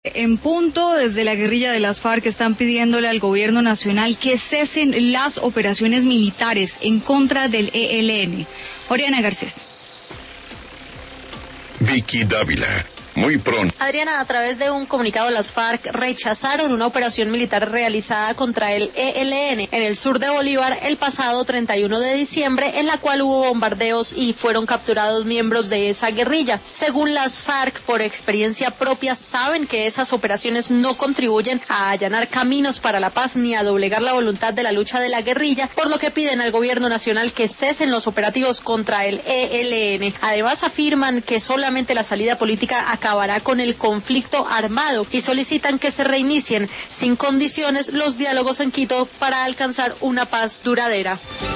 En punto, desde la guerrilla de las FARC están pidiéndole al gobierno nacional que cesen las operaciones militares en contra del ELN. Oriana Garcés. Vicky Dávila. Muy pronto. Adriana, a través de un comunicado, las FARC rechazaron una operación militar realizada contra el ELN en el sur de Bolívar el pasado 31 de diciembre, en la cual hubo bombardeos y fueron capturados miembros de esa guerrilla. Según las FARC, por experiencia propia, saben que esas operaciones no contribuyen a allanar caminos para la paz ni a doblegar la voluntad de la lucha de la guerrilla, por lo que piden al gobierno nacional que cesen los operativos contra el ELN. Además, afirman que solamente la salida política acabará con el conflicto armado y solicitan que se reinicien sin condiciones los diálogos en Quito para alcanzar una paz duradera.